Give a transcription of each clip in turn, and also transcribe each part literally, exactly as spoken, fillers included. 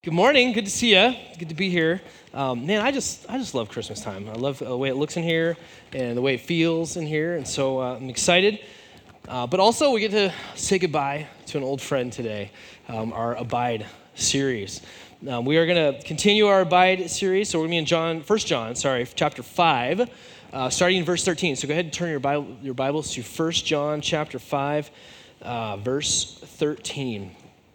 Good morning. Good to see you. Good to be here. Um, man, I just I just love Christmas time. I love the way it looks in here and the way it feels in here, and so uh, I'm excited. Uh, but also, we get to say goodbye to an old friend today. Um, our Abide series. Um, we are going to continue our Abide series. So we're going to be in John, First John, sorry, chapter five, uh, starting in verse thirteen. So go ahead and turn your Bible, your Bibles to First John, chapter five, uh, verse thirteen.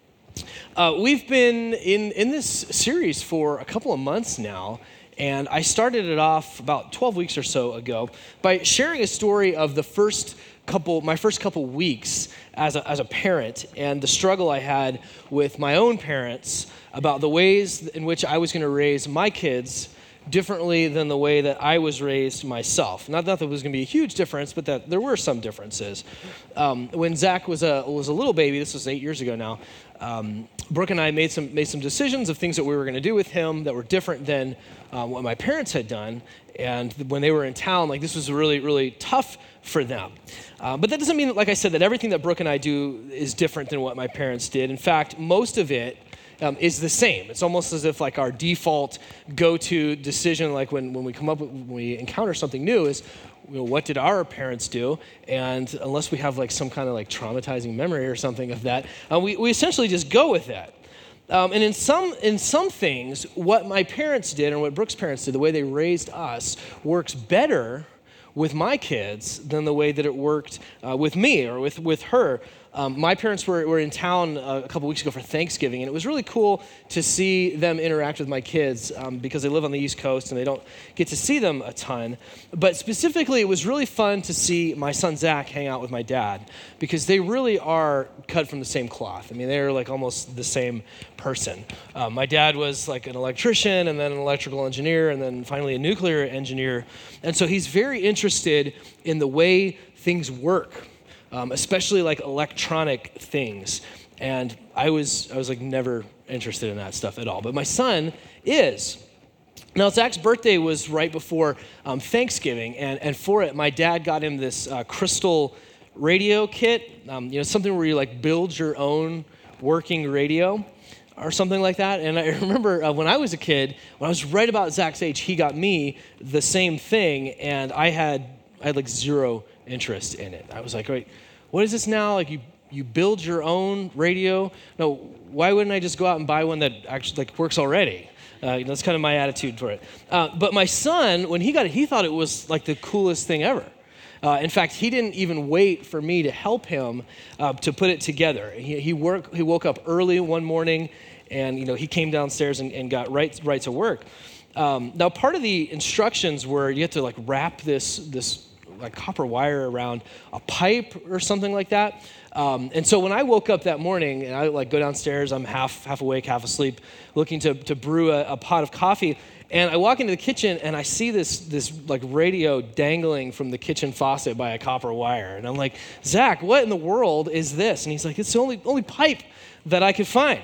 Uh, we've been in, in this series for a couple of months now, and I started it off about twelve weeks or so ago by sharing a story of the first couple, my first couple weeks as a, as a parent, and the struggle I had with my own parents about the ways in which I was going to raise my kids differently than the way that I was raised myself. Not that there was going to be a huge difference, but that there were some differences. Um, when Zach was a was a little baby, this was eight years ago now, um, Brooke and I made some made some decisions of things that we were going to do with him that were different than um, what my parents had done. And when they were in town, like this was really, really tough for them. Uh, but that doesn't mean, like I said, that everything that Brooke and I do is different than what my parents did. In fact, most of it Um, is the same. It's almost as if like our default go-to decision, like when, when we come up with, when we encounter something new is, you know, what did our parents do? And unless we have like some kind of like traumatizing memory or something of that, uh, we, we essentially just go with that. Um, and in some in some things, what my parents did and what Brooke's parents did, the way they raised us, works better with my kids than the way that it worked uh, with me or with, with her. Um, my parents were, were in town uh, a couple weeks ago for Thanksgiving, and it was really cool to see them interact with my kids um, because they live on the East Coast and they don't get to see them a ton. But specifically, it was really fun to see my son Zach hang out with my dad because they really are cut from the same cloth. I mean, they're like almost the same person. Uh, my dad was like an electrician and then an electrical engineer and then finally a nuclear engineer. And so he's very interested in the way things work. Um, especially like electronic things. And I was I was like never interested in that stuff at all. But my son is. Now, Zach's birthday was right before um, Thanksgiving, and, and for it, my dad got him this uh, crystal radio kit, um, you know, something where you like build your own working radio or something like that. And I remember uh, when I was a kid, when I was right about Zach's age, he got me the same thing, and I had I had like zero interest in it. I was like, wait, what is this now? Like you, you build your own radio? No, why wouldn't I just go out and buy one that actually like works already? Uh, you know, that's kind of my attitude toward it. Uh, but my son, when he got it, he thought it was like the coolest thing ever. Uh, in fact, he didn't even wait for me to help him uh, to put it together. He, he work, he woke up early one morning, and you know he came downstairs and, and got right right to work. Um, now, part of the instructions were you have to like wrap this this. like copper wire around a pipe or something like that. Um, and so when I woke up that morning and I like go downstairs, I'm half half awake, half asleep, looking to to brew a, a pot of coffee. And I walk into the kitchen and I see this this like radio dangling from the kitchen faucet by a copper wire. And I'm like, Zach, what in the world is this? And he's like, it's the only only pipe that I could find.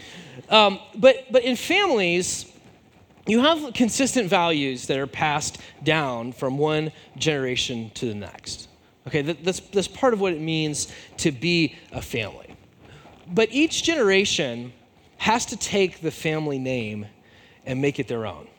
Um, but but in families, you have consistent values that are passed down from one generation to the next. Okay, that, that's, that's part of what it means to be a family. But each generation has to take the family name and make it their own.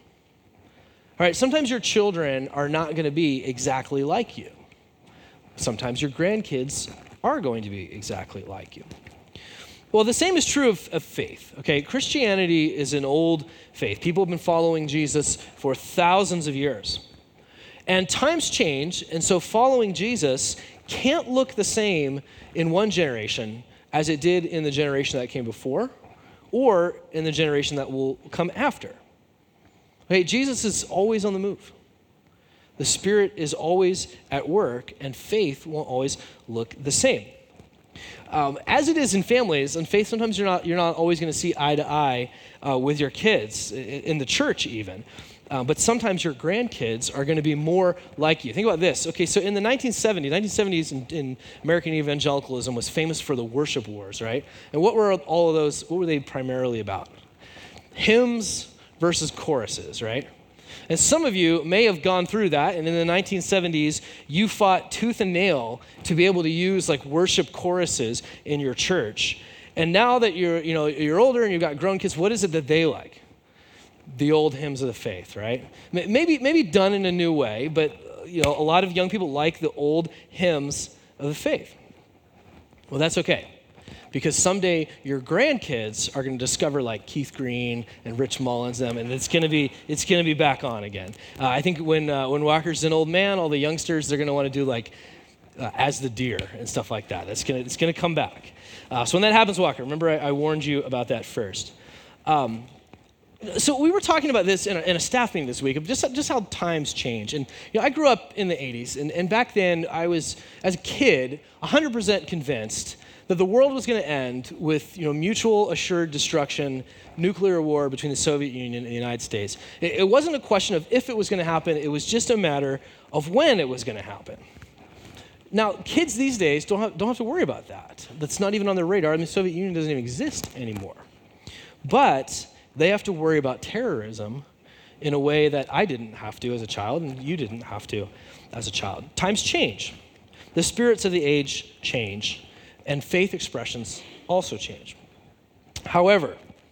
All right, sometimes your children are not going to be exactly like you. Sometimes your grandkids are going to be exactly like you. Well, the same is true of, of faith, okay? Christianity is an old faith. People have been following Jesus for thousands of years. And times change, and so following Jesus can't look the same in one generation as it did in the generation that came before or in the generation that will come after. Okay, Jesus is always on the move. The Spirit is always at work, and faith won't always look the same. Um, as it is in families, and faith, sometimes you're not you're not always going to see eye to eye uh, with your kids, in, in the church even. Uh, but sometimes your grandkids are going to be more like you. Think about this. Okay, so in the nineteen seventies, nineteen seventies in, in American evangelicalism was famous for the worship wars, right? And what were all of those, what were they primarily about? Hymns versus choruses, right? And some of you may have gone through that, and in the nineteen seventies, you fought tooth and nail to be able to use like worship choruses in your church. And now that you're, you know, you're older and you've got grown kids, what is it that they like? The old hymns of the faith, right? Maybe, maybe done in a new way, but you know, a lot of young people like the old hymns of the faith. Well, that's okay, because someday your grandkids are going to discover like Keith Green and Rich Mullins them, and it's going to be it's going to be back on again. Uh, I think when uh, when Walker's an old man, all the youngsters, they're going to want to do like uh, As the Deer and stuff like that. That's gonna it's going to come back. Uh, so when that happens, Walker, remember I, I warned you about that first. Um, So we were talking about this in a, in a staff meeting this week, of just, just how times change. And you know, I grew up in the eighties, and, and back then I was, as a kid, one hundred percent convinced that the world was going to end with you know, mutual assured destruction, nuclear war between the Soviet Union and the United States. It, it wasn't a question of if it was going to happen, it was just a matter of when it was going to happen. Now, kids these days don't have, don't have to worry about that. That's not even on their radar. I mean, the Soviet Union doesn't even exist anymore. But they have to worry about terrorism in a way that I didn't have to as a child, and you didn't have to as a child. Times change. The spirits of the age change, and faith expressions also change. However,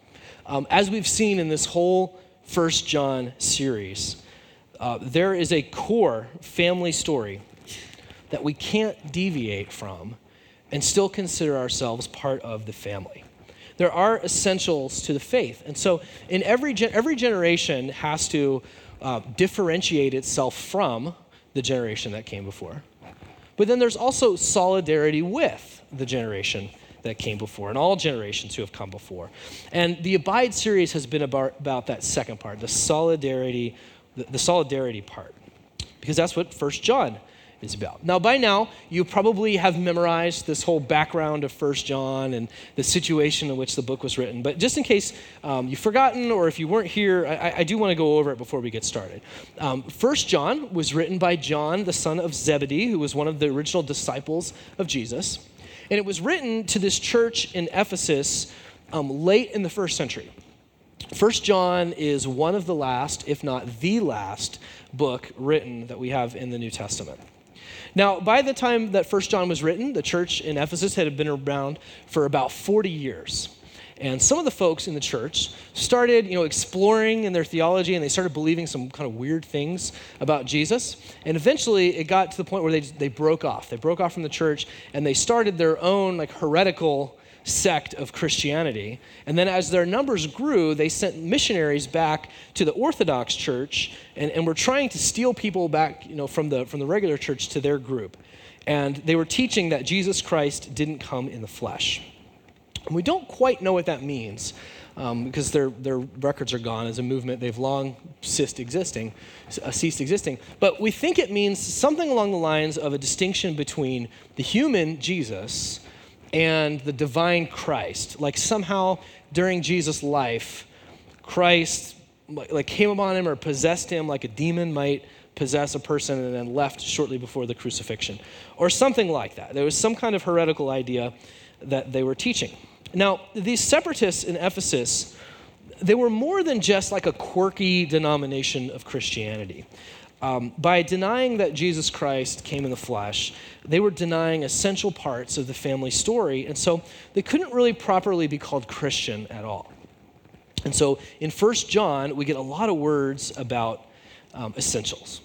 um, as we've seen in this whole First John series, uh, there is a core family story that we can't deviate from and still consider ourselves part of the family. There are essentials to the faith. And so in every gen- every generation has to uh, differentiate itself from the generation that came before. But then there's also solidarity with the generation that came before, and all generations who have come before. And the Abide series has been about, about that second part, the solidarity, the, the solidarity part, because that's what First John is about. Now, by now, you probably have memorized this whole background of First John and the situation in which the book was written. But just in case um, you've forgotten, or if you weren't here, I, I do want to go over it before we get started. Um, First John was written by John, the son of Zebedee, who was one of the original disciples of Jesus. And it was written to this church in Ephesus um, late in the first century. First John is one of the last, if not the last, book written that we have in the New Testament. Now, by the time that First John was written, the church in Ephesus had been around for about forty years. And some of the folks in the church started, you know, exploring in their theology, and they started believing some kind of weird things about Jesus. And eventually, it got to the point where they they broke off. They broke off from the church, and they started their own like heretical sect of Christianity. And then as their numbers grew, they sent missionaries back to the Orthodox church and, and were trying to steal people back, you know, from the from the regular church to their group. And they were teaching that Jesus Christ didn't come in the flesh. And we don't quite know what that means um, because their their records are gone as a movement. They've long ceased existing, uh, ceased existing. But we think it means something along the lines of a distinction between the human Jesus and the divine Christ. Like somehow during Jesus' life, Christ like came upon him or possessed him like a demon might possess a person and then left shortly before the crucifixion, or something like that. There was some kind of heretical idea that they were teaching. Now, these separatists in Ephesus, they were more than just like a quirky denomination of Christianity. Um, by denying that Jesus Christ came in the flesh, they were denying essential parts of the family story, and so they couldn't really properly be called Christian at all. And so in First John, we get a lot of words about um, essentials.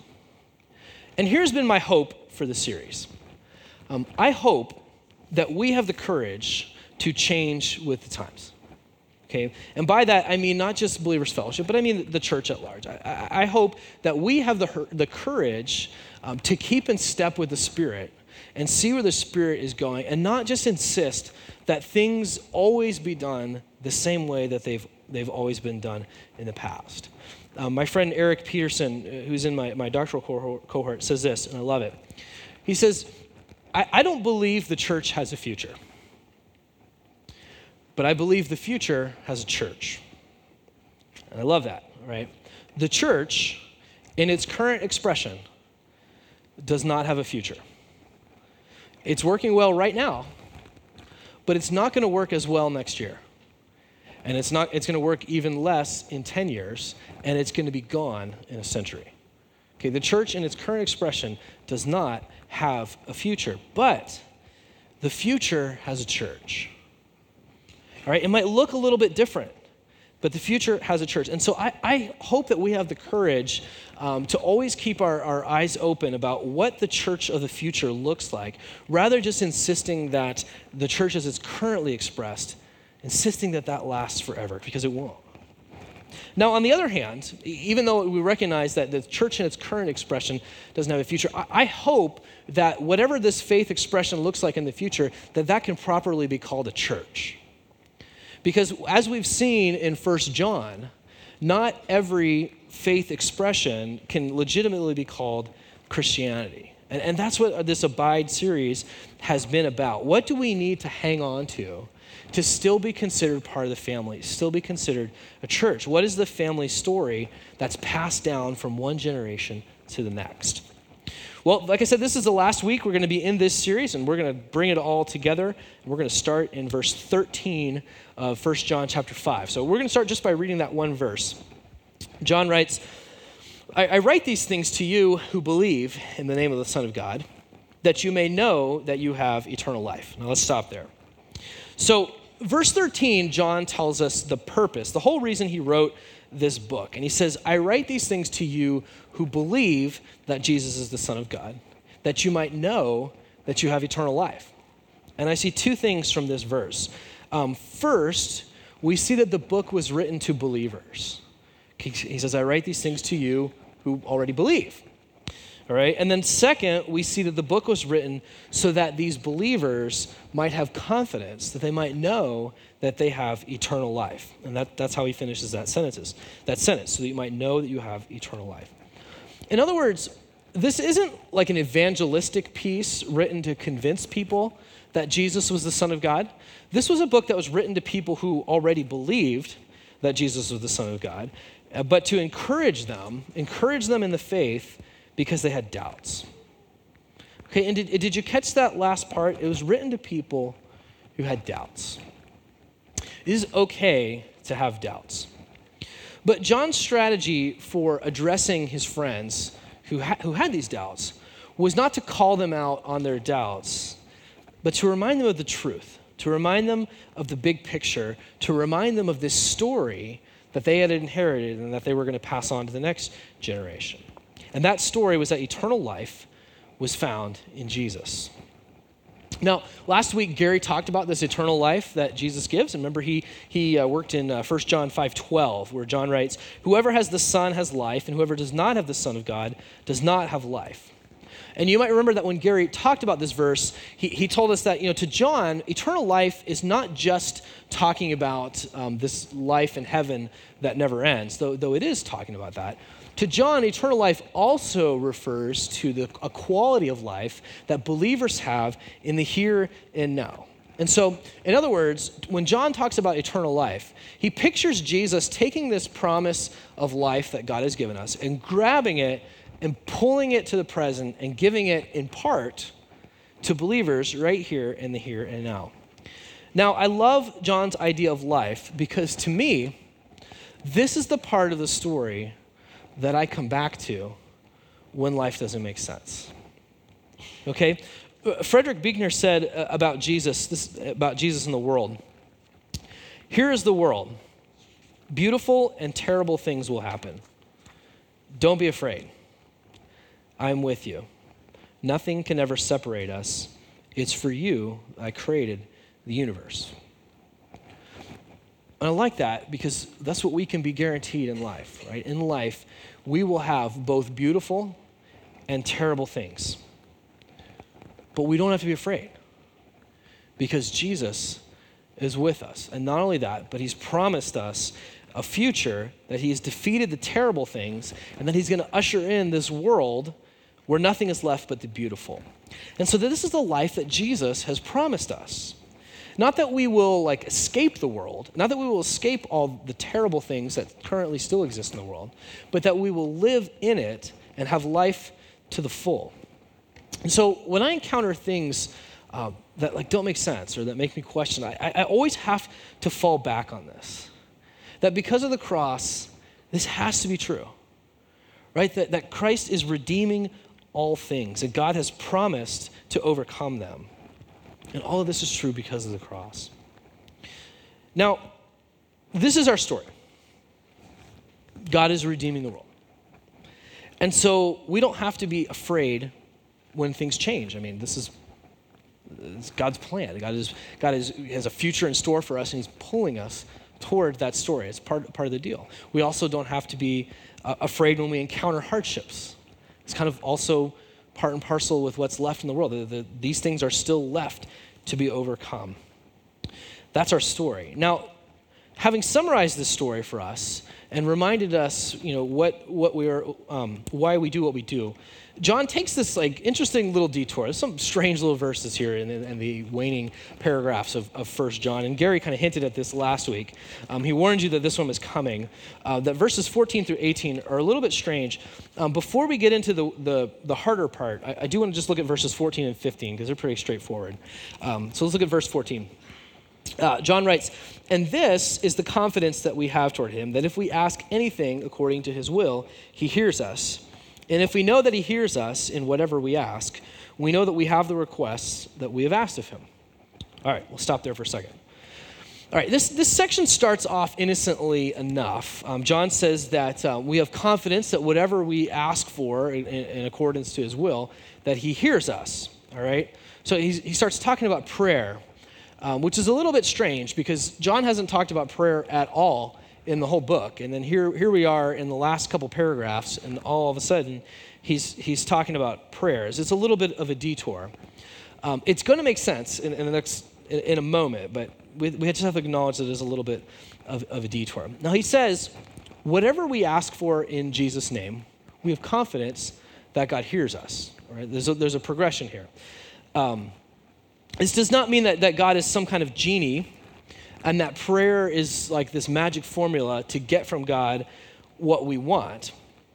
And here's been my hope for the series. Um, I hope that we have the courage to change with the times. Okay, and by that, I mean not just Believers Fellowship, but I mean the church at large. I, I, I hope that we have the, the courage um, to keep in step with the Spirit and see where the Spirit is going, and not just insist that things always be done the same way that they've, they've always been done in the past. Um, my friend Eric Peterson, who's in my, my doctoral cohort, cohort, says this, and I love it. He says, I, I don't believe the church has a future. But I believe the future has a church. And I love that, right? The church, in its current expression, does not have a future. It's working well right now, but it's not going to work as well next year. And it's not. It's going to work even less in ten years, and it's going to be gone in a century. Okay, the church in its current expression does not have a future, but the future has a church. All right, it might look a little bit different, but the future has a church. And so I, I hope that we have the courage um, to always keep our, our eyes open about what the church of the future looks like, rather just insisting that the church as it's currently expressed, insisting that that lasts forever, because it won't. Now, on the other hand, even though we recognize that the church in its current expression doesn't have a future, I, I hope that whatever this faith expression looks like in the future, that that can properly be called a church. Because as we've seen in First John, not every faith expression can legitimately be called Christianity. And, and that's what this Abide series has been about. What do we need to hang on to to still be considered part of the family, still be considered a church? What is the family story that's passed down from one generation to the next? Well, like I said, this is the last week we're going to be in this series, and we're going to bring it all together. And we're going to start in verse thirteen of First John chapter five. So we're going to start just by reading that one verse. John writes, I, I write these things to you who believe in the name of the Son of God, that you may know that you have eternal life. Now let's stop there. So verse thirteen, John tells us the purpose, the whole reason he wrote this book. And he says, I write these things to you who believe that Jesus is the Son of God, that you might know that you have eternal life. And I see two things from this verse. Um, first, we see that the book was written to believers. He says, I write these things to you who already believe. All right. And then second, we see that the book was written so that these believers might have confidence, that they might know that they have eternal life. And that, that's how he finishes that sentence, that sentence, so that you might know that you have eternal life. In other words, this isn't like an evangelistic piece written to convince people that Jesus was the Son of God. This was a book that was written to people who already believed that Jesus was the Son of God, but to encourage them, encourage them in the faith because they had doubts. Okay, and did, did you catch that last part? It was written to people who had doubts. It is okay to have doubts. But John's strategy for addressing his friends who, ha- who had these doubts was not to call them out on their doubts, but to remind them of the truth, to remind them of the big picture, to remind them of this story that they had inherited and that they were going to pass on to the next generation. And that story was that eternal life was found in Jesus. Now, last week, Gary talked about this eternal life that Jesus gives. And remember, he, he uh, worked in uh, First John five twelve, where John writes, whoever has the Son has life, and whoever does not have the Son of God does not have life. And you might remember that when Gary talked about this verse, he, he told us that, you know, to John, eternal life is not just talking about um, this life in heaven that never ends, though, though it is talking about that. To John, eternal life also refers to the a quality of life that believers have in the here and now. And so, in other words, when John talks about eternal life, he pictures Jesus taking this promise of life that God has given us and grabbing it and pulling it to the present and giving it in part to believers right here in the here and now. Now, I love John's idea of life because to me, this is the part of the story that I come back to when life doesn't make sense. Okay? Frederick Buechner said about Jesus, this about Jesus in the world, here is the world. Beautiful and terrible things will happen. Don't be afraid. I'm with you. Nothing can ever separate us. It's for you I created the universe. And I like that because that's what we can be guaranteed in life, right? In life, we will have both beautiful and terrible things. But we don't have to be afraid because Jesus is with us. And not only that, but he's promised us a future that he has defeated the terrible things and that he's going to usher in this world where nothing is left but the beautiful. And so this is the life that Jesus has promised us. Not that we will like escape the world, not that we will escape all the terrible things that currently still exist in the world, but that we will live in it and have life to the full. And so when I encounter things uh, that like don't make sense or that make me question, I, I always have to fall back on this. That because of the cross, this has to be true, right? That, that Christ is redeeming all things and God has promised to overcome them. And all of this is true because of the cross. Now, this is our story. God is redeeming the world. And so we don't have to be afraid when things change. I mean, this is it's God's plan. God is God is, has a future in store for us, and he's pulling us toward that story. It's part, part of the deal. We also don't have to be uh, afraid when we encounter hardships. It's kind of also part and parcel with what's left in the world. The, the, these things are still left to be overcome. That's our story. Now, having summarized this story for us and reminded us, you know, what what we are, um, why we do what we do, John takes this like interesting little detour. There's some strange little verses here in, in the waning paragraphs of, of First John. And Gary kind of hinted at this last week. Um, he warned you that this one was coming. Uh, that verses fourteen through eighteen are a little bit strange. Um, before we get into the the, the harder part, I, I do want to just look at verses fourteen and fifteen because they're pretty straightforward. Um, so let's look at verse fourteen. Uh, John writes, "And this is the confidence that we have toward him, that if we ask anything according to his will, he hears us. And if we know that he hears us in whatever we ask, we know that we have the requests that we have asked of him." All right, we'll stop there for a second. All right, this, this section starts off innocently enough. Um, John says that uh, we have confidence that whatever we ask for in, in accordance to his will, that he hears us. All right, so he's, he starts talking about prayer. Um, which is a little bit strange because John hasn't talked about prayer at all in the whole book. And then here, here we are in the last couple paragraphs, and all of a sudden, he's he's talking about prayers. It's a little bit of a detour. Um, it's going to make sense in, in the next in, in a moment, but we, we just have to acknowledge that there's a little bit of, of a detour. Now he says, whatever we ask for in Jesus' name, we have confidence that God hears us. All right? There's a, there's a progression here. Um, This does not mean that, that God is some kind of genie and that prayer is like this magic formula to get from God what we want.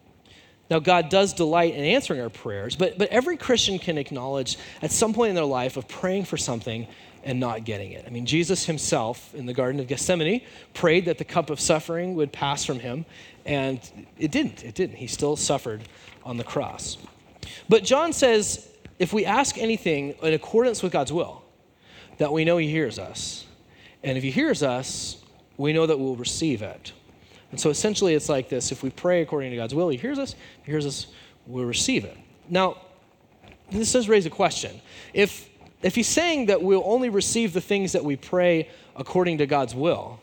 Now, God does delight in answering our prayers, but, but every Christian can acknowledge at some point in their life of praying for something and not getting it. I mean, Jesus himself in the Garden of Gethsemane prayed that the cup of suffering would pass from him, and it didn't. It didn't. He still suffered on the cross. But John says, if we ask anything in accordance with God's will, that we know he hears us. And if he hears us, we know that we'll receive it. And so essentially it's like this. If we pray according to God's will, he hears us. If he hears us, we'll receive it. Now, this does raise a question. If, if he's saying that we'll only receive the things that we pray according to God's will,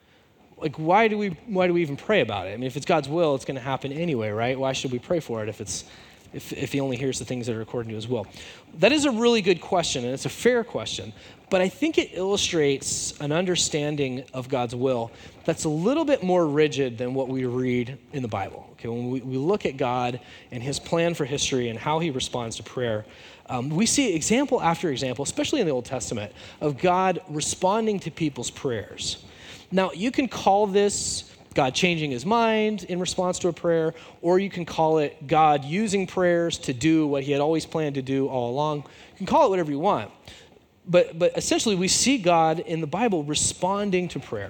like why do we why do we even pray about it? I mean, if it's God's will, it's going to happen anyway, right? Why should we pray for it if it's If, if he only hears the things that are according to his will? That is a really good question, and it's a fair question, but I think it illustrates an understanding of God's will that's a little bit more rigid than what we read in the Bible. Okay, when we, we look at God and his plan for history and how he responds to prayer, um, we see example after example, especially in the Old Testament, of God responding to people's prayers. Now, you can call this God changing his mind in response to a prayer, or you can call it God using prayers to do what he had always planned to do all along. You can call it whatever you want. But, but essentially, we see God in the Bible responding to prayer.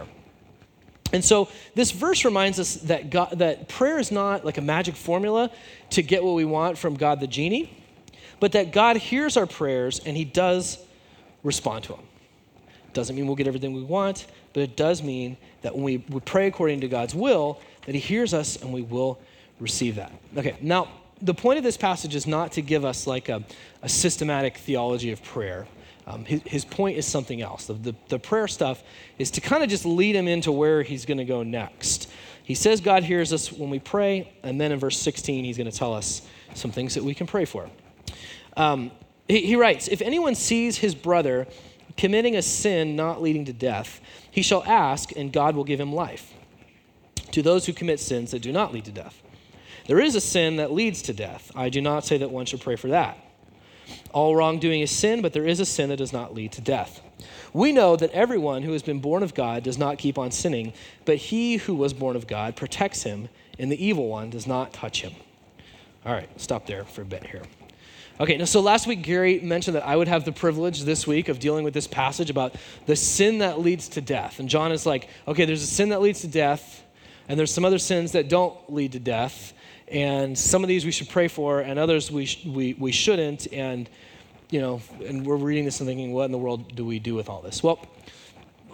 And so this verse reminds us that God, that prayer is not like a magic formula to get what we want from God the genie, but that God hears our prayers and he does respond to them. Doesn't mean we'll get everything we want, but it does mean that when we, we pray according to God's will, that he hears us and we will receive that. Okay, now the point of this passage is not to give us like a, a systematic theology of prayer. Um, his, his point is something else. The, the, the prayer stuff is to kind of just lead him into where he's going to go next. He says God hears us when we pray, and then in verse sixteen, he's going to tell us some things that we can pray for. Um, he, he writes, if anyone sees his brother committing a sin not leading to death, he shall ask, and God will give him life. To those who commit sins that do not lead to death. There is a sin that leads to death. I do not say that one should pray for that. All wrongdoing is sin, but there is a sin that does not lead to death. We know that everyone who has been born of God does not keep on sinning, but he who was born of God protects him, and the evil one does not touch him. All right, stop there for a bit here. Okay, now so last week Gary mentioned that I would have the privilege this week of dealing with this passage about the sin that leads to death. And John is like, okay, there's a sin that leads to death, and there's some other sins that don't lead to death, and some of these we should pray for, and others we sh- we we shouldn't. And you know, and we're reading this and thinking, what in the world do we do with all this? Well,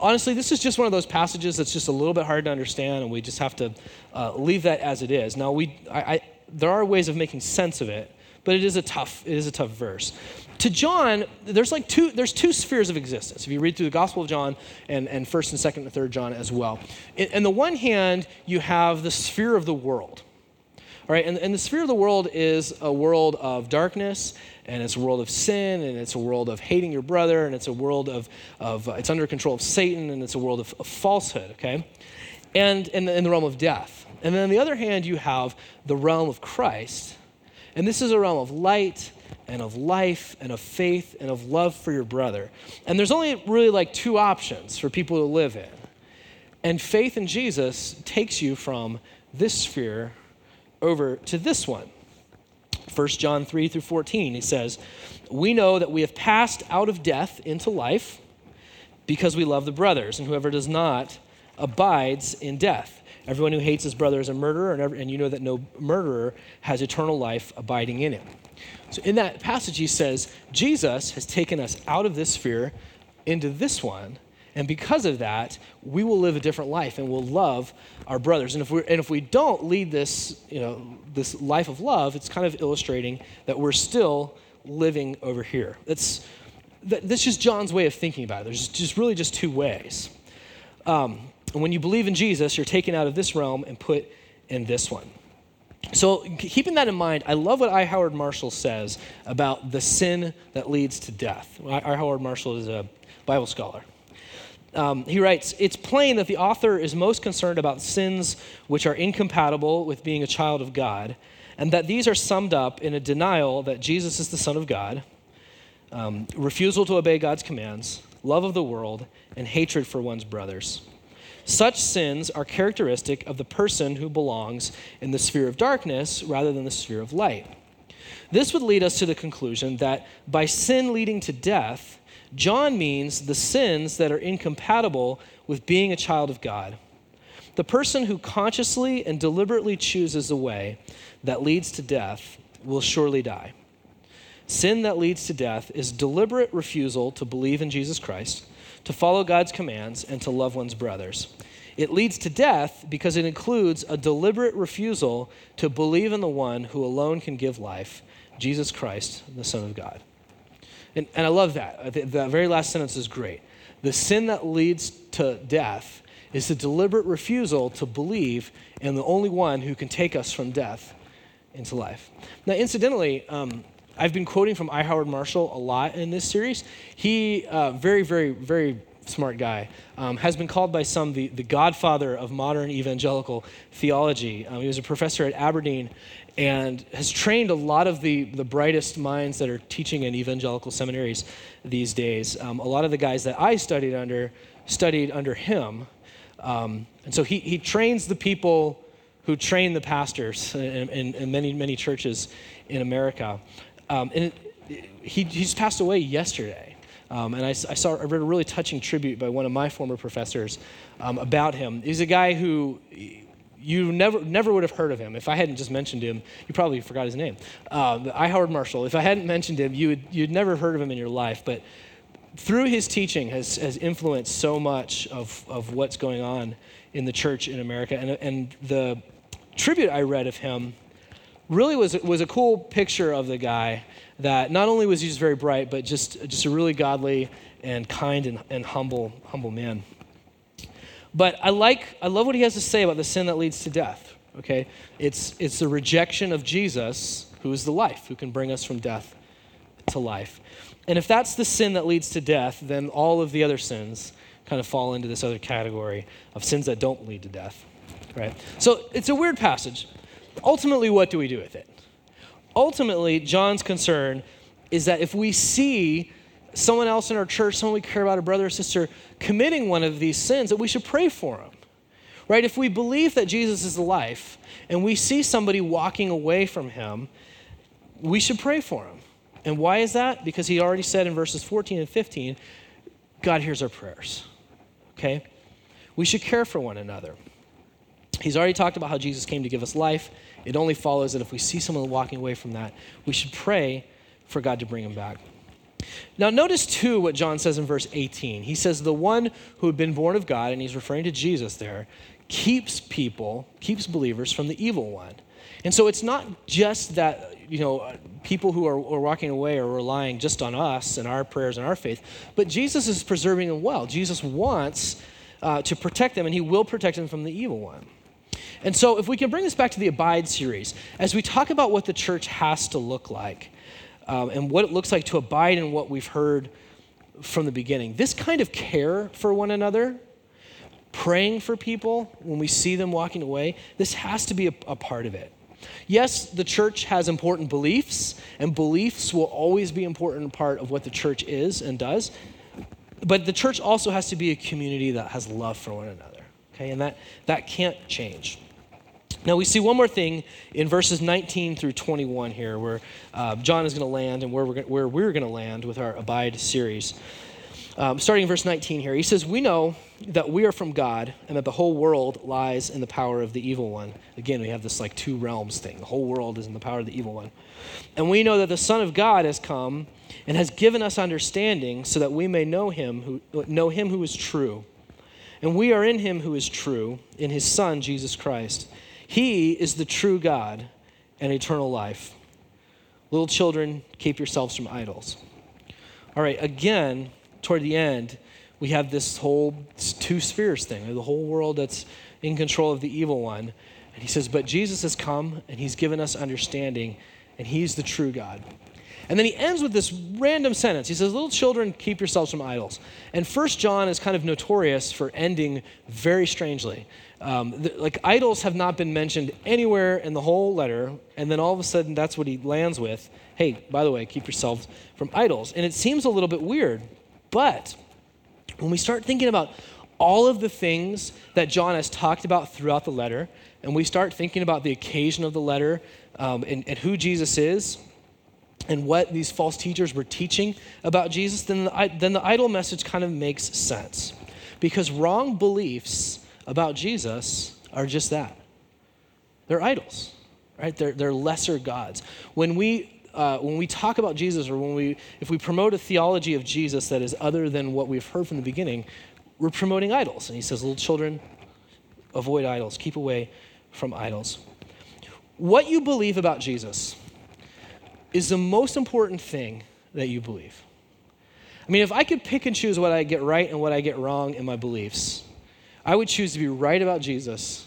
honestly, this is just one of those passages that's just a little bit hard to understand, and we just have to uh, leave that as it is. Now, we, I, I, there are ways of making sense of it, but it is a tough, it is a tough verse. To John, there's like two, there's two spheres of existence. If you read through the Gospel of John and, and First and Second and Third John as well. In, in the one hand, you have the sphere of the world. All right, and, and the sphere of the world is a world of darkness, and it's a world of sin, and it's a world of hating your brother, and it's a world of, of uh, it's under control of Satan, and it's a world of, of falsehood, okay? And in the, in the realm of death. And then on the other hand, you have the realm of Christ, and this is a realm of light and of life and of faith and of love for your brother. And there's only really like two options for people to live in. And faith in Jesus takes you from this sphere over to this one. First John three through fourteen, he says, "We know that we have passed out of death into life because we love the brothers, and whoever does not abides in death. Everyone who hates his brother is a murderer, and, every, and you know that no murderer has eternal life abiding in him." So in that passage, he says, Jesus has taken us out of this sphere into this one, and because of that, we will live a different life and we'll love our brothers. And if we and if we don't lead this, you know, this life of love, it's kind of illustrating that we're still living over here. That's that, that's just John's way of thinking about it. There's just really just two ways. Um, and when you believe in Jesus, you're taken out of this realm and put in this one. So keeping that in mind, I love what I. Howard Marshall says about the sin that leads to death. I. Howard Marshall is a Bible scholar. Um, he writes, "It's plain that the author is most concerned about sins which are incompatible with being a child of God, and that these are summed up in a denial that Jesus is the Son of God, um, refusal to obey God's commands, love of the world, and hatred for one's brothers. Such sins are characteristic of the person who belongs in the sphere of darkness rather than the sphere of light. This would lead us to the conclusion that by sin leading to death, John means the sins that are incompatible with being a child of God. The person who consciously and deliberately chooses a way that leads to death will surely die. Sin that leads to death is deliberate refusal to believe in Jesus Christ, to follow God's commands, and to love one's brothers. It leads to death because it includes a deliberate refusal to believe in the one who alone can give life, Jesus Christ, the Son of God." And, and I love that. That very last sentence is great. The sin that leads to death is the deliberate refusal to believe in the only one who can take us from death into life. Now, incidentally, um, I've been quoting from I. Howard Marshall a lot in this series. He, uh, very, very, very smart guy, um, has been called by some the, the godfather of modern evangelical theology. Um, he was a professor at Aberdeen and has trained a lot of the, the brightest minds that are teaching in evangelical seminaries these days. Um, a lot of the guys that I studied under studied under him. Um, and so he, he trains the people who train the pastors in, in, in many, many churches in America. Um, and it, he, he's passed away yesterday. Um, and I, I saw I read a really touching tribute by one of my former professors um, about him. He's a guy who you never never would have heard of him. If I hadn't just mentioned him, you probably forgot his name. Um, I. Howard Marshall. If I hadn't mentioned him, you would, you'd never heard of him in your life. But through his teaching has, has influenced so much of, of what's going on in the church in America. And, and the tribute I read of him really was, was a cool picture of the guy that not only was he just very bright, but just, just a really godly and kind and, and humble, humble man. But I like, I love what he has to say about the sin that leads to death, okay? It's, it's the rejection of Jesus, who is the life, who can bring us from death to life. And if that's the sin that leads to death, then all of the other sins kind of fall into this other category of sins that don't lead to death, right? So it's a weird passage. Ultimately, what do we do with it? Ultimately, John's concern is that if we see someone else in our church, someone we care about, a brother or sister, committing one of these sins, that we should pray for them, right? If we believe that Jesus is the life and we see somebody walking away from him, we should pray for him. And why is that? Because he already said in verses fourteen and fifteen, God hears our prayers, okay? We should care for one another. He's already talked about how Jesus came to give us life. It only follows that if we see someone walking away from that, we should pray for God to bring him back. Now, notice too what John says in verse eighteen. He says, the one who had been born of God, and he's referring to Jesus there, keeps people, keeps believers from the evil one. And so it's not just that, you know, people who are, are walking away are relying just on us and our prayers and our faith, but Jesus is preserving them well. Jesus wants uh, to protect them, and he will protect them from the evil one. And so if we can bring this back to the Abide series, as we talk about what the church has to look like, um, and what it looks like to abide in what we've heard from the beginning, this kind of care for one another, praying for people when we see them walking away, this has to be a, a part of it. Yes, the church has important beliefs, and beliefs will always be an important part of what the church is and does, but the church also has to be a community that has love for one another, okay? And that, that can't change. Now, we see one more thing in verses nineteen through twenty-one here, where uh, John is going to land and where we're, where we're going to land with our Abide series. Um, starting in verse nineteen here, he says, we know that we are from God and that the whole world lies in the power of the evil one. Again, we have this like two realms thing. The whole world is in the power of the evil one. And we know that the Son of God has come and has given us understanding so that we may know him who, know him who is true. And we are in him who is true, in his Son, Jesus Christ. He is the true God and eternal life. Little children, keep yourselves from idols. All right, again, toward the end, we have this whole two spheres thing, the whole world that's in control of the evil one. And he says, but Jesus has come and he's given us understanding, and he's the true God. And then he ends with this random sentence. He says, little children, keep yourselves from idols. And First John is kind of notorious for ending very strangely. Um, the, like idols have not been mentioned anywhere in the whole letter, and then all of a sudden that's what he lands with. Hey, by the way, keep yourselves from idols. And it seems a little bit weird, but when we start thinking about all of the things that John has talked about throughout the letter, and we start thinking about the occasion of the letter um, and, and who Jesus is, and what these false teachers were teaching about Jesus, then the, then the idol message kind of makes sense. Because wrong beliefs about Jesus are just that. They're idols, right? They're, they're lesser gods. When we, uh, when we talk about Jesus, or when we, if we promote a theology of Jesus that is other than what we've heard from the beginning, we're promoting idols. And he says, little children, avoid idols. Keep away from idols. What you believe about Jesus is the most important thing that you believe. I mean, if I could pick and choose what I get right and what I get wrong in my beliefs, I would choose to be right about Jesus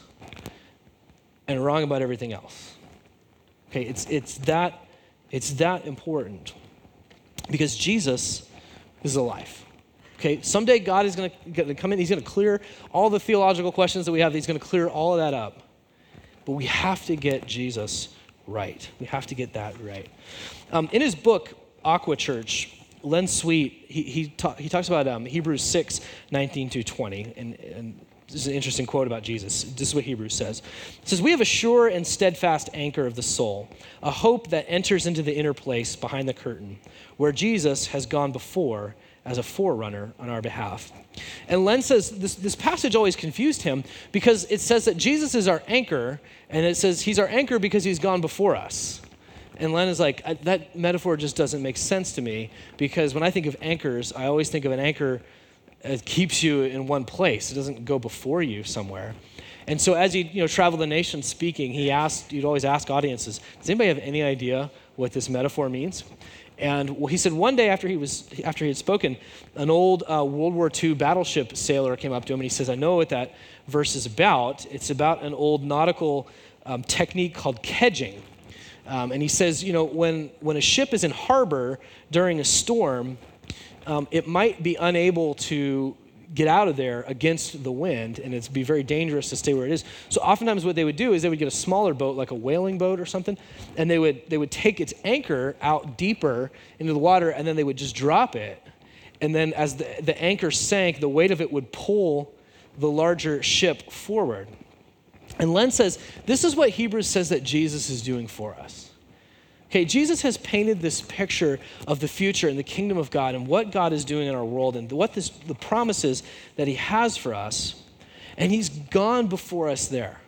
and wrong about everything else. Okay, it's it's that it's that important because Jesus is alive. Okay, someday God is going to come in. He's going to clear all the theological questions that we have. He's going to clear all of that up. But we have to get Jesus right. We have to get that right. Um, in his book, Aqua Church, Len Sweet, he he, ta- he talks about um, Hebrews six, nineteen through twenty, and, and this is an interesting quote about Jesus. This is what Hebrews says. It says, we have a sure and steadfast anchor of the soul, a hope that enters into the inner place behind the curtain, where Jesus has gone before as a forerunner on our behalf. And Len says this, this passage always confused him because it says that Jesus is our anchor, and it says he's our anchor because he's gone before us. And Len is like, that metaphor just doesn't make sense to me because when I think of anchors, I always think of an anchor that keeps you in one place. It doesn't go before you somewhere. And so as he you know, traveled the nation speaking, he asked, you'd always ask audiences, does anybody have any idea what this metaphor means? And well, he said one day after he was after he had spoken, an old uh, World War Two battleship sailor came up to him and he says, I know what that verse is about. It's about an old nautical um, technique called kedging. Um, and he says, you know, when, when a ship is in harbor during a storm, um, it might be unable to get out of there against the wind, and it'd be very dangerous to stay where it is. So oftentimes what they would do is they would get a smaller boat, like a whaling boat or something, and they would they would take its anchor out deeper into the water, and then they would just drop it. And then as the, the anchor sank, the weight of it would pull the larger ship forward. And Len says, this is what Hebrews says that Jesus is doing for us. Okay, Jesus has painted this picture of the future and the kingdom of God and what God is doing in our world and what this, the promises that he has for us. And he's gone before us there.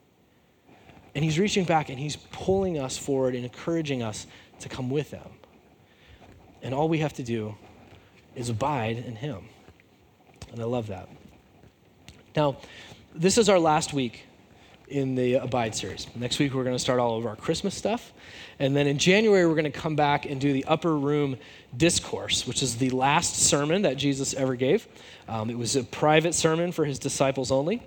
And he's reaching back and he's pulling us forward and encouraging us to come with him. And all we have to do is abide in him. And I love that. Now, this is our last week in the Abide series. Next week, we're going to start all of our Christmas stuff. And then in January, we're going to come back and do the Upper Room Discourse, which is the last sermon that Jesus ever gave. Um, it was a private sermon for his disciples only.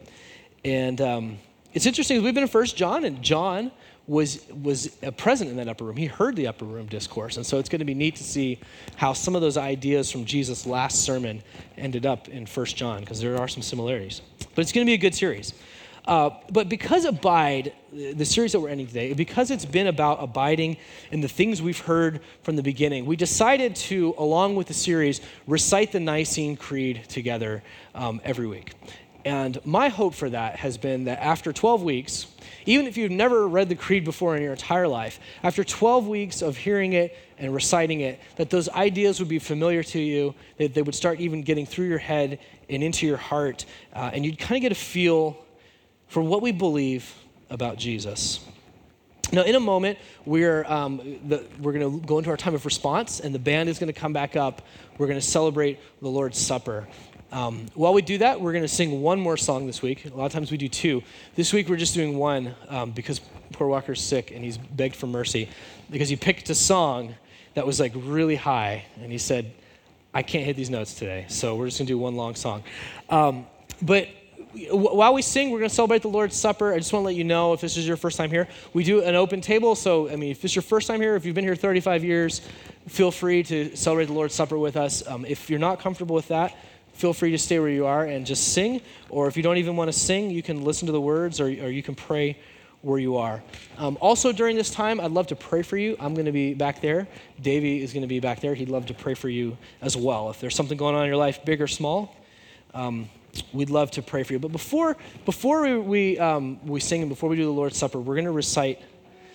And um, it's interesting, we've been in First John, and John was was present in that upper room. He heard the Upper Room Discourse. And so it's going to be neat to see how some of those ideas from Jesus' last sermon ended up in First John, because there are some similarities. But it's going to be a good series. Uh, but because Abide, the series that we're ending today, because it's been about abiding in the things we've heard from the beginning, we decided to, along with the series, recite the Nicene Creed together um, every week. And my hope for that has been that after twelve weeks, even if you've never read the Creed before in your entire life, after twelve weeks of hearing it and reciting it, that those ideas would be familiar to you, that they would start even getting through your head and into your heart, uh, and you'd kind of get a feel for what we believe about Jesus. Now, in a moment, we're um, the, we're going to go into our time of response, and the band is going to come back up. We're going to celebrate the Lord's Supper. Um, while we do that, we're going to sing one more song this week. A lot of times we do two. This week, we're just doing one um, because poor Walker's sick, and he's begged for mercy because he picked a song that was like really high, and he said, I can't hit these notes today, so we're just going to do one long song. Um, but While we sing, we're going to celebrate the Lord's Supper. I just want to let you know, if this is your first time here, we do an open table. So, I mean, if this is your first time here, if you've been here thirty-five years, feel free to celebrate the Lord's Supper with us. Um, if you're not comfortable with that, feel free to stay where you are and just sing. Or if you don't even want to sing, you can listen to the words, or, or you can pray where you are. Um, also, during this time, I'd love to pray for you. I'm going to be back there. Davey is going to be back there. He'd love to pray for you as well. If there's something going on in your life, big or small, um, we'd love to pray for you. But before before we we, um, we sing and before we do the Lord's Supper, we're going to recite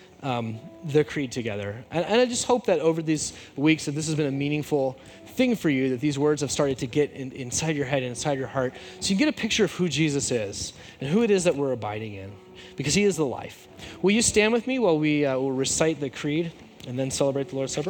um, the Creed together. And, and I just hope that over these weeks that this has been a meaningful thing for you, that these words have started to get in, inside your head and inside your heart, so you can get a picture of who Jesus is and who it is that we're abiding in, because he is the life. Will you stand with me while we uh, will recite the Creed and then celebrate the Lord's Supper?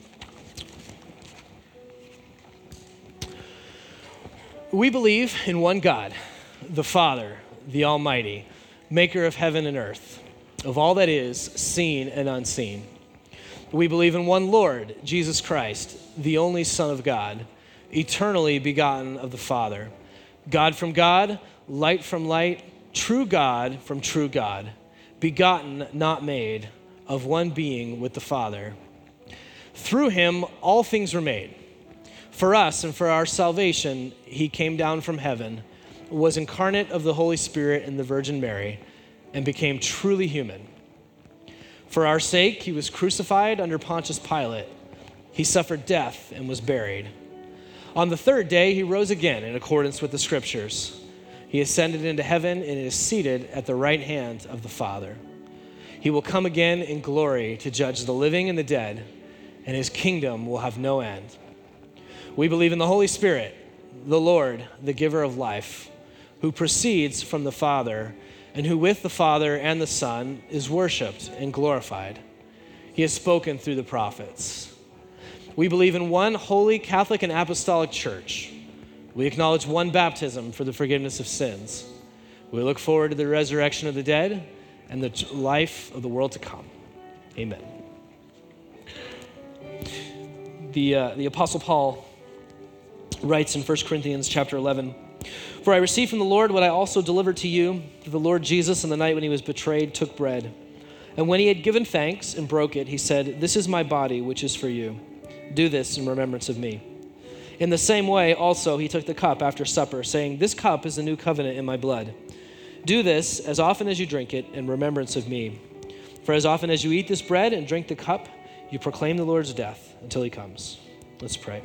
We believe in one God, the Father, the Almighty, maker of heaven and earth, of all that is seen and unseen. We believe in one Lord, Jesus Christ, the only Son of God, eternally begotten of the Father, God from God, light from light, true God from true God, begotten, not made, of one being with the Father. Through him all things were made. For us and for our salvation, he came down from heaven, was incarnate of the Holy Spirit and the Virgin Mary, and became truly human. For our sake, he was crucified under Pontius Pilate. He suffered death and was buried. On the third day, he rose again in accordance with the Scriptures. He ascended into heaven and is seated at the right hand of the Father. He will come again in glory to judge the living and the dead, and his kingdom will have no end. We believe in the Holy Spirit, the Lord, the giver of life, who proceeds from the Father, and who with the Father and the Son is worshiped and glorified. He has spoken through the prophets. We believe in one holy Catholic and Apostolic Church. We acknowledge one baptism for the forgiveness of sins. We look forward to the resurrection of the dead and the life of the world to come. Amen. The, uh, the Apostle Paul writes in First Corinthians chapter eleven, "For I received from the Lord what I also delivered to you, that the Lord Jesus on the night when he was betrayed took bread. And when he had given thanks and broke it, he said, 'This is my body, which is for you. Do this in remembrance of me.' In the same way also he took the cup after supper, saying, 'This cup is the new covenant in my blood. Do this as often as you drink it in remembrance of me. For as often as you eat this bread and drink the cup, you proclaim the Lord's death until he comes.'" Let's pray.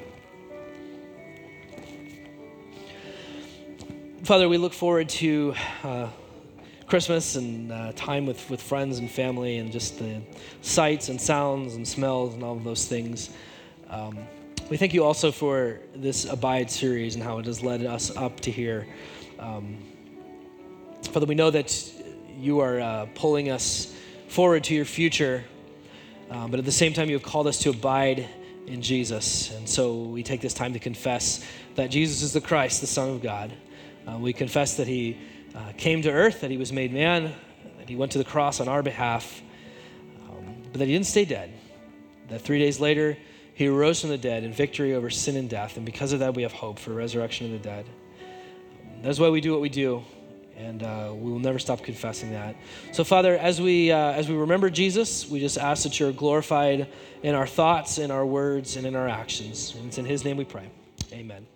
Father, we look forward to uh, Christmas and uh, time with, with friends and family, and just the sights and sounds and smells and all of those things. Um, we thank you also for this Abide series and how it has led us up to here. Um, Father, we know that you are uh, pulling us forward to your future, uh, but at the same time you have called us to abide in Jesus. And so we take this time to confess that Jesus is the Christ, the Son of God. Uh, we confess that he uh, came to earth, that he was made man, that he went to the cross on our behalf, um, but that he didn't stay dead. That three days later, he rose from the dead in victory over sin and death. And because of that, we have hope for resurrection of the dead. That's why we do what we do. And uh, we will never stop confessing that. So, Father, as we uh, as we remember Jesus, we just ask that you're glorified in our thoughts, in our words, and in our actions. And it's in his name we pray. Amen.